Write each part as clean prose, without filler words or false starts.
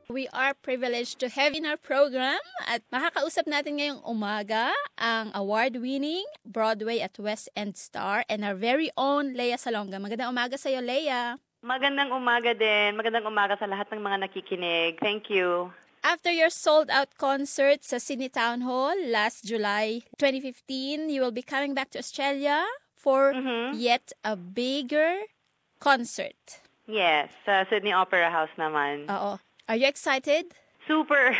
We are privileged to have in our program at makakausap natin ngayong umaga ang award-winning Broadway at West End star and our very own Lea Salonga. Magandang umaga sa iyo, Lea. Magandang umaga din. Magandang umaga sa lahat ng mga nakikinig. Thank you. After your sold-out concert sa Sydney Town Hall last July 2015, you will be coming back to Australia for yet a bigger concert. Yes, sa Sydney Opera House naman. Oo. Are you excited? Super.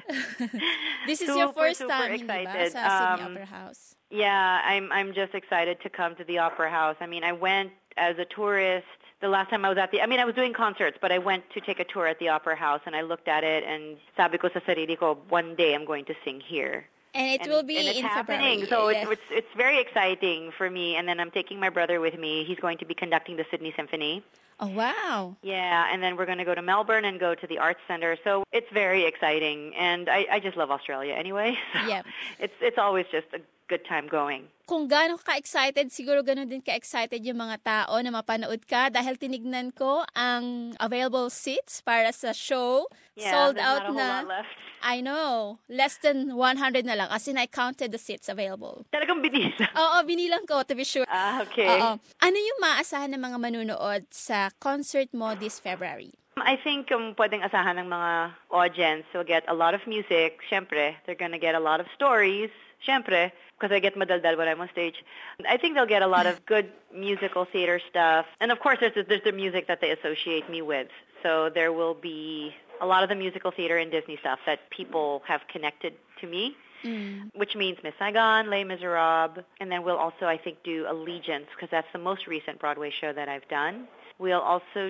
This is your first super time, excited. Hindi ba, sa Sydney Opera House? Yeah, I'm just excited to come to the Opera House. I mean, I went as a tourist the last time I was I was doing concerts, but I went to take a tour at the Opera House and I looked at it and sabi ko sa sarili ko, one day I'm going to sing here. And it will be it's in happening. February. So it's very exciting for me. And then I'm taking my brother with me. He's going to be conducting the Sydney Symphony. Oh, wow. Yeah, and then we're going to go to Melbourne and go to the Arts Centre. So it's very exciting. And I just love Australia anyway. So Yeah. It's always just a good time going. Kung gaano ka-excited, siguro gano'n din ka-excited yung mga tao na mapanood ka dahil tinignan ko ang available seats para sa show. Yeah, Sold there's out not a na. whole lot left. I know. Less than 100 na lang. As in, I counted the seats available. Talagang binila. Oo, binilang ko to be sure. Okay. Oo. Ano yung maaasahan ng mga manunood sa concert mo this February? I think pwedeng asahan ng mga audience will get a lot of music. Siyempre, they're gonna get a lot of stories. Siyempre, because I get madaldal when I'm on stage. I think they'll get a lot of good musical theater stuff. And of course, there's the music that they associate me with. So there will be a lot of the musical theater and Disney stuff that people have connected to me. Which means Miss Saigon, Les Miserables, and then we'll also, I think, do Allegiance, because that's the most recent Broadway show that I've done. We'll also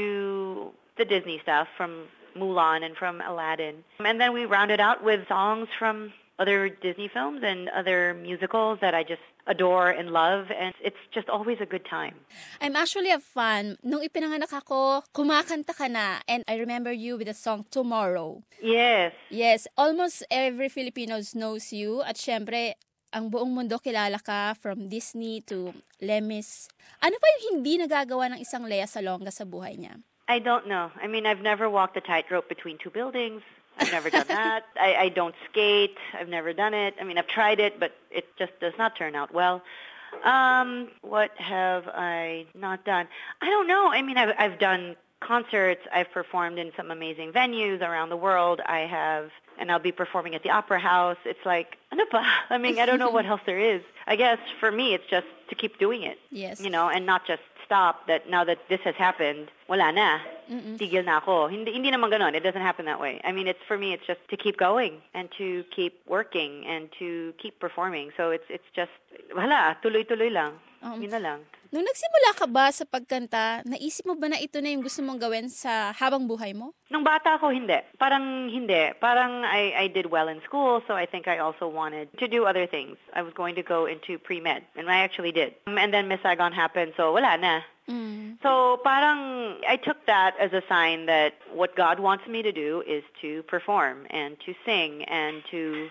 do the Disney stuff from Mulan and from Aladdin. And then we round it out with songs from other Disney films and other musicals that I just adore and love, and it's just always a good time. I'm actually a fan. Nung ipinanganak ako, kumakanta ka na, and I remember you with the song Tomorrow. Yes. Yes, almost every Filipino knows you, at syempre, ang buong mundo kilala ka from Disney to Les Mis. Ano pa yung hindi nagagawa ng isang Lea Salonga sa buhay niya? I don't know. I mean, I've never walked a tightrope between two buildings. I've never done that. I don't skate. I've never done it. I mean, I've tried it, but it just does not turn out well. What have I not done? I don't know. I mean, I've done concerts. I've performed in some amazing venues around the world. And I'll be performing at the Opera House. It's like, ano pa? I mean, I don't know what else there is. I guess for me, it's just to keep doing it. Yes. You know, and not just stop that now that this has happened, wala na. Tigil na ako. Hindi naman ganon. It doesn't happen that way. I mean, for me, it's just to keep going and to keep working and to keep performing. So it's just, wala, tuloy-tuloy lang. Yun na lang. Nung nagsimula ka ba sa pagkanta, naisip mo ba na ito na yung gusto mong gawin sa habang buhay mo? Nung bata ako, hindi. Parang hindi. Parang I did well in school, so I think I also wanted to do other things. I was going to go into pre-med, and I actually did. And then Miss Saigon happened, so wala na. So parang I took that as a sign that what God wants me to do is to perform and to sing and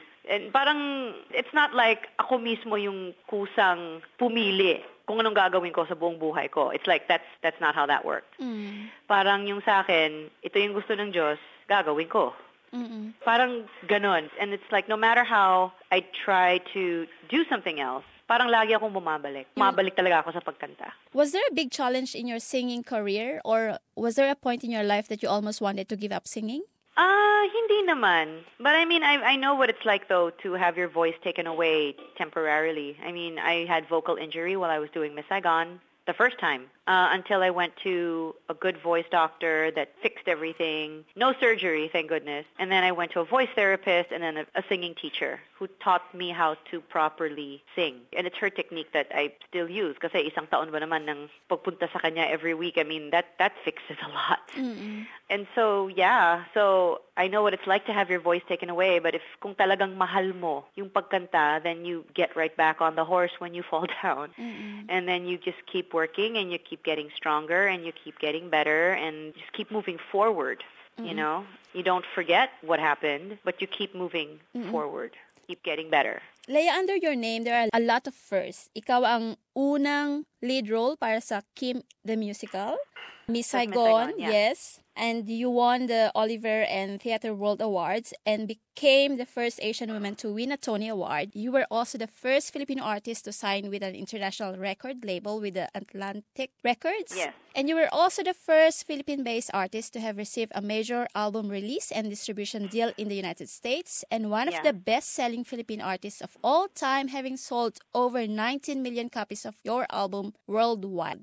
parang it's not like ako mismo yung kusang pumili kung anong gagawin ko sa buong buhay ko. It's like that's not how that works. Parang yung sa akin, ito yung gusto ng Diyos, gagawin ko. Parang ganon. And it's like no matter how I try to do something else, parang lagi akong bumabalik. Bumabalik talaga ako sa pagkanta. Was there a big challenge in your singing career, or was there a point in your life that you almost wanted to give up singing? Hindi naman. But I mean, I know what it's like, though, to have your voice taken away temporarily. I mean, I had vocal injury while I was doing Miss Saigon the first time, until I went to a good voice doctor that fixed everything. No surgery, thank goodness. And then I went to a voice therapist and then a singing teacher who taught me how to properly sing. And it's her technique that I still use. Kasi isang taon ba naman ng pagpunta sa kanya every week, I mean, that fixes a lot. And so, yeah, so I know what it's like to have your voice taken away, but if kung talagang mahal mo yung pagkanta, then you get right back on the horse when you fall down. And then you just keep working and you keep getting stronger and you keep getting better and just keep moving forward, you know? You don't forget what happened, but you keep moving forward, keep getting better. Lea, under your name, there are a lot of firsts. Ikaw ang unang lead role para sa Kim the Musical. Miss Saigon, yeah. yes. and you won the Oliver and Theatre World Awards and became the first Asian woman to win a Tony Award. You were also the first Filipino artist to sign with an international record label with the Atlantic Records. Yes. And you were also the first Philippine-based artist to have received a major album release and distribution deal in the United States, and one of the best-selling Philippine artists of all time, having sold over 19 million copies of your album worldwide.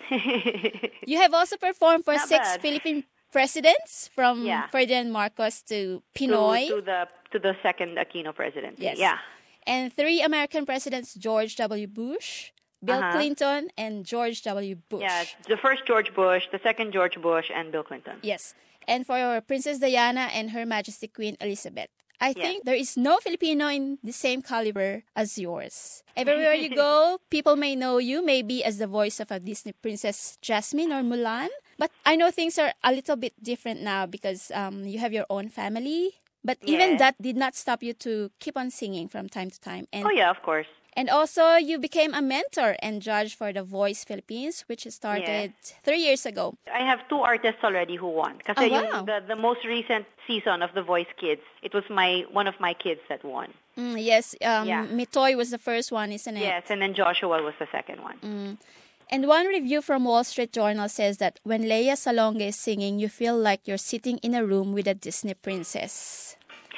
You have also performed for Not 6 bad. Philippine presidents, from Ferdinand Marcos to Pinoy. To the second Aquino presidency. Yes. Yeah. And 3 American presidents, George W. Bush, Bill Clinton, and George W. Bush. Yeah, the first George Bush, the second George Bush, and Bill Clinton. Yes. And for Princess Diana and Her Majesty Queen Elizabeth. I think there is no Filipino in the same caliber as yours. Everywhere you go, people may know you maybe as the voice of a Disney princess, Jasmine or Mulan. But I know things are a little bit different now because you have your own family. But even that did not stop you to keep on singing from time to time. And, oh, yeah, of course. And also, you became a mentor and judge for The Voice Philippines, which started 3 years ago. I have 2 artists already who won. Kasi the most recent season of The Voice Kids, it was one of my kids that won. Yes, Mitoy was the first one, isn't it? Yes, and then Joshua was the second one. And one review from Wall Street Journal says that when Lea Salonga is singing, you feel like you're sitting in a room with a Disney princess.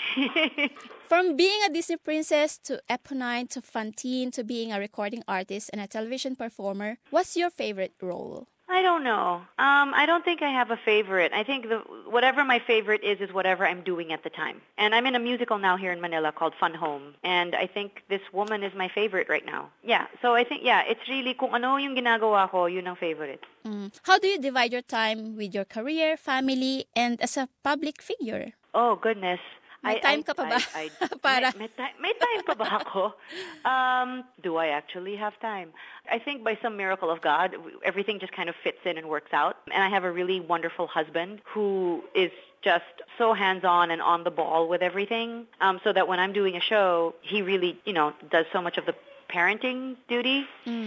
From being a Disney princess to Eponine to Fantine to being a recording artist and a television performer, what's your favorite role? I don't know. I don't think I have a favorite. I think whatever my favorite is whatever I'm doing at the time. And I'm in a musical now here in Manila called Fun Home. And I think this woman is my favorite right now. Yeah. So I think, it's really kung ano yung ginagawa ko, yun ang favorite. How do you divide your time with your career, family, and as a public figure? Oh, goodness. May time ka pa ba? May time pa ba ako? Do I actually have time? I think by some miracle of God, everything just kind of fits in and works out. And I have a really wonderful husband who is just so hands-on and on the ball with everything, so that when I'm doing a show, he really, does so much of the parenting duty.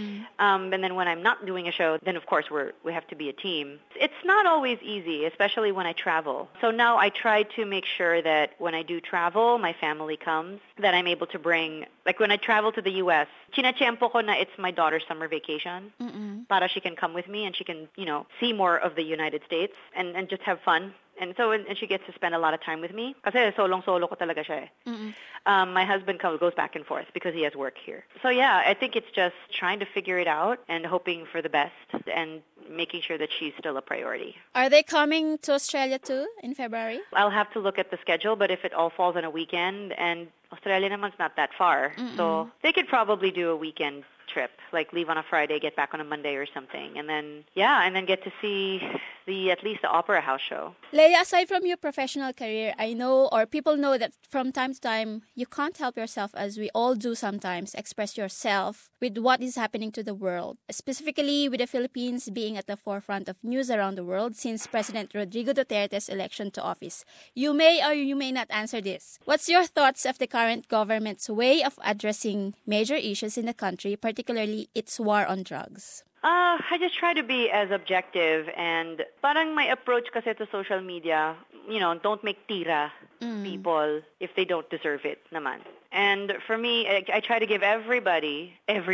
And then when I'm not doing a show, then of course we have to be a team. It's not always easy, especially when I travel. So now I try to make sure that when I do travel, my family comes, that I'm able to bring, like when I travel to the U.S., chinachempo ko na it's my daughter's summer vacation. Para she can come with me and she can, see more of the United States and just have fun. And she gets to spend a lot of time with me. Kasi solo ko talaga siya eh. My husband goes back and forth because he has work here. So yeah, I think it's just trying to figure it out and hoping for the best and making sure that she's still a priority. Are they coming to Australia too in February? I'll have to look at the schedule, but if it all falls on a weekend, and Australia naman's not that far, so they could probably do a weekend trip, like leave on a Friday, get back on a Monday or something, and then get to see at least the Opera House show. Lea, aside from your professional career, I know, or people know, that from time to time you can't help yourself, as we all do sometimes, express yourself with what is happening to the world, specifically with the Philippines being at the forefront of news around the world since President Rodrigo Duterte's election to office. You may or you may not answer this. What's your thoughts of the current government's way of addressing major issues in the country, particularly its war on drugs? I just try to be as objective, and parang my approach kasi to social media, don't make tira people if they don't deserve it naman. And for me, I try to give everybody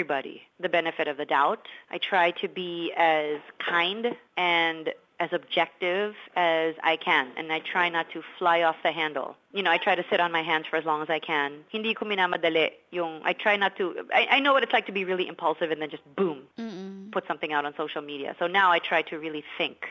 the benefit of the doubt. I try to be as kind and as objective as I can, and I try not to fly off the handle. I try to sit on my hands for as long as I can. Hindi ko minamadali I try not to, I know what it's like to be really impulsive and then just boom, put something out on social media. So now I try to really think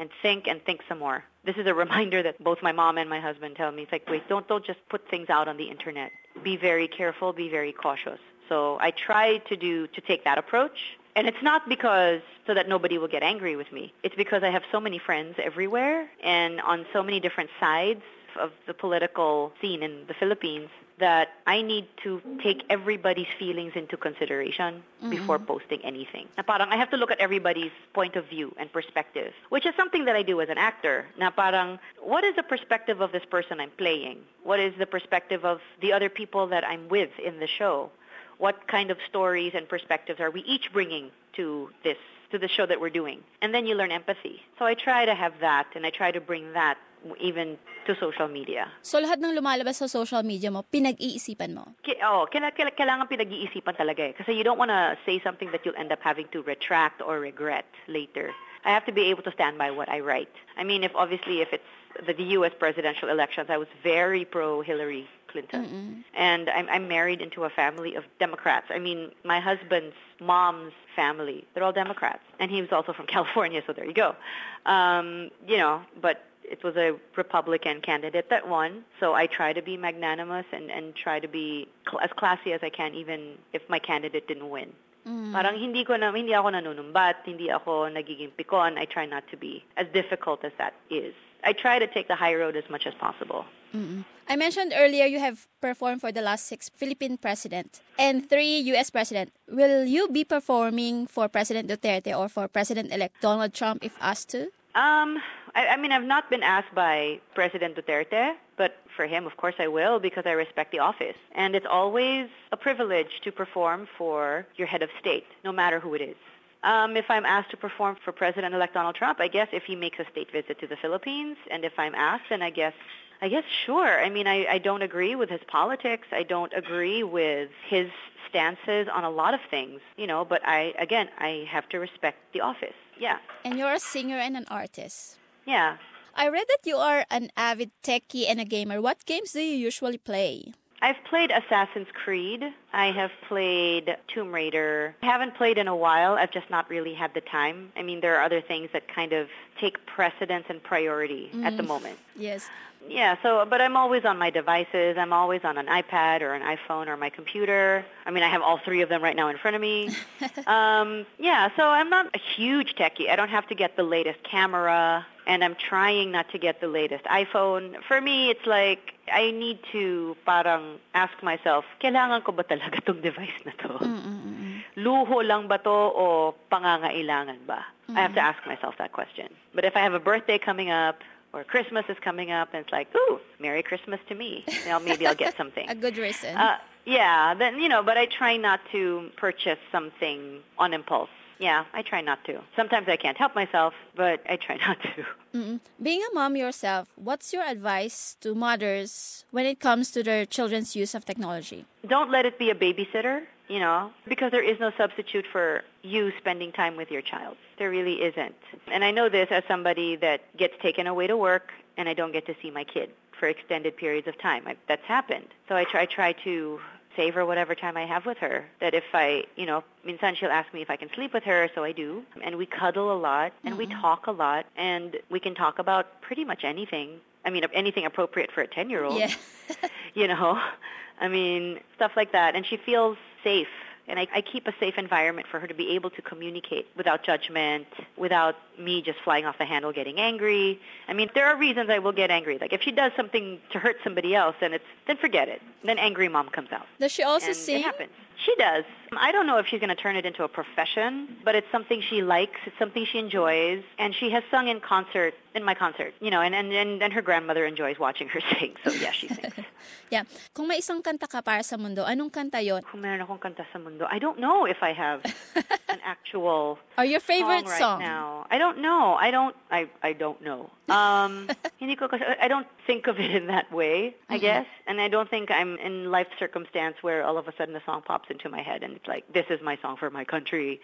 some more. This is a reminder that both my mom and my husband tell me. It's like, wait, don't just put things out on the internet. Be very careful, be very cautious. So I try to take that approach. And it's not so that nobody will get angry with me. It's because I have so many friends everywhere and on so many different sides of the political scene in the Philippines that I need to take everybody's feelings into consideration before posting anything. Na parang I have to look at everybody's point of view and perspective, which is something that I do as an actor. Na parang, what is the perspective of this person I'm playing? What is the perspective of the other people that I'm with in the show? What kind of stories and perspectives are we each bringing to this to the show that we're doing. And then you learn empathy. So I try to have that, and I try to bring that even to social media. So lahat ng lumalabas sa social media mo, pinag-iisipan mo? Kailangan pinag-iisipan talaga eh. Kasi you don't want to say something that you'll end up having to retract or regret later. I have to be able to stand by what I write. I mean, if it's the U.S. presidential elections, I was very pro-Hillary Clinton. And I'm married into a family of Democrats. I mean, my husband's mom's family, they're all Democrats. And he was also from California, so there you go. But it was a Republican candidate that won. So I try to be magnanimous and try to be as classy as I can, even if my candidate didn't win. Parang hindi ako nanunumbat, hindi ako nagiging pikon. I try not to be as difficult as that is. I try to take the high road as much as possible. I mentioned earlier you have performed for the last 6 Philippine president and 3 U.S. president. Will you be performing for President Duterte or for President-elect Donald Trump if asked to? I mean, I've not been asked by President Duterte, but for him, of course, I will because I respect the office. And it's always a privilege to perform for your head of state, no matter who it is. If I'm asked to perform for President-elect Donald Trump, I guess if he makes a state visit to the Philippines, and if I'm asked, then I guess sure. I mean, I don't agree with his politics. I don't agree with his stances on a lot of things, but I have to respect the office. Yeah. And you're a singer and an artist. Yeah. I read that you are an avid techie and a gamer. What games do you usually play? I've played Assassin's Creed. I have played Tomb Raider. I haven't played in a while. I've just not really had the time. I mean, there are other things that kind of take precedence and priority at the moment. Yes. Yeah, but I'm always on my devices. I'm always on an iPad or an iPhone or my computer. I mean, I have all 3 of them right now in front of me. So I'm not a huge techie. I don't have to get the latest camera, and I'm trying not to get the latest iPhone. For me, it's like I need to parang ask myself, kailangan ko ba talaga tong device na to? Luho lang ba to o pangangailangan ba? I have to ask myself that question. But if I have a birthday coming up, or Christmas is coming up, and it's like, ooh, Merry Christmas to me. Maybe I'll get something. A good reason. But I try not to purchase something on impulse. Yeah, I try not to. Sometimes I can't help myself, but I try not to. Being a mom yourself, what's your advice to mothers when it comes to their children's use of technology? Don't let it be a babysitter, because there is no substitute for you spending time with your child. There really isn't. And I know this as somebody that gets taken away to work and I don't get to see my kid for extended periods of time. That's happened. So I try to savor whatever time I have with her. That if minsan she'll ask me if I can sleep with her, so I do. And we cuddle a lot, and we talk a lot, and we can talk about pretty much anything. I mean, anything appropriate for a 10-year-old. Yeah. I mean, stuff like that. And she feels safe. And I keep a safe environment for her to be able to communicate without judgment, without me just flying off the handle getting angry. I mean, there are reasons I will get angry. Like if she does something to hurt somebody else, then forget it. Then angry mom comes out. Does she also sing? It happens. She does. I don't know if she's going to turn it into a profession, but it's something she likes. It's something she enjoys. And she has sung in my concert, and her grandmother enjoys watching her sing. So yeah, she sings. Yeah. Kung may isang kanta ka para sa mundo, anong kanta yon? Kung meron akong kanta sa mundo, I don't know if I have an actual or your favorite song right now. I don't know. I don't know. I don't think of it in that way, I guess. And I don't think I'm in life circumstance where all of a sudden a song pops into my head and it's like, this is my song for my country.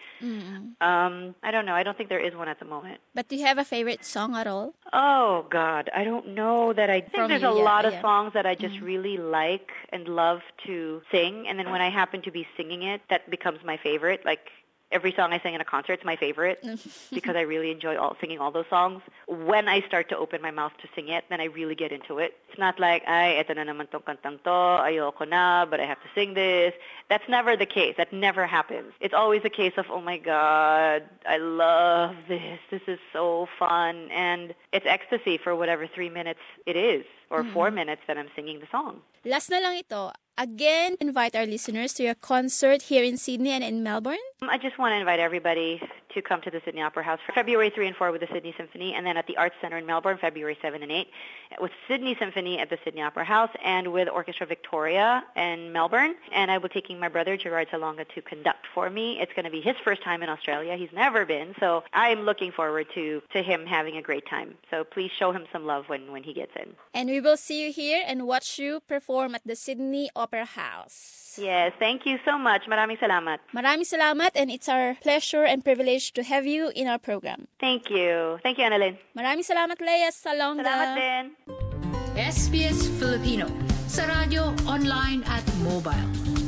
I don't know. I don't think there is one at the moment. But do you have a favorite song at all? Oh, God. I don't know that I think there's a lot of songs that I just really like and love to sing. And then when I happen to be singing it, that becomes my favorite. Like, every song I sing in a concert is my favorite because I really enjoy singing all those songs. When I start to open my mouth to sing it, then I really get into it. It's not like, eto na naman tong kantang to, ayoko na, but I have to sing this. That's never the case. That never happens. It's always a case of, oh my God, I love this. This is so fun. And it's ecstasy for whatever 3 minutes it is, or 4 minutes that I'm singing the song. Last na lang ito. Again, invite our listeners to your concert here in Sydney and in Melbourne. I just want to invite everybody to come to the Sydney Opera House for February 3 and 4 with the Sydney Symphony, and then at the Arts Centre in Melbourne, February 7 and 8, with Sydney Symphony at the Sydney Opera House, and with Orchestra Victoria in Melbourne. And I will be taking my brother, Gerard Salonga, to conduct for me. It's going to be his first time in Australia. He's never been, so I'm looking forward to him having a great time. So please show him some love when he gets in. And we will see you here and watch you perform at the Sydney Opera House. Yes, thank you so much. Maraming salamat. Maraming salamat, and it's our pleasure and privilege to have you in our program. Thank you. Thank you, Annalyn. Maraming salamat, Lea Salonga. Salamat din. SBS Filipino sa radyo, online at mobile.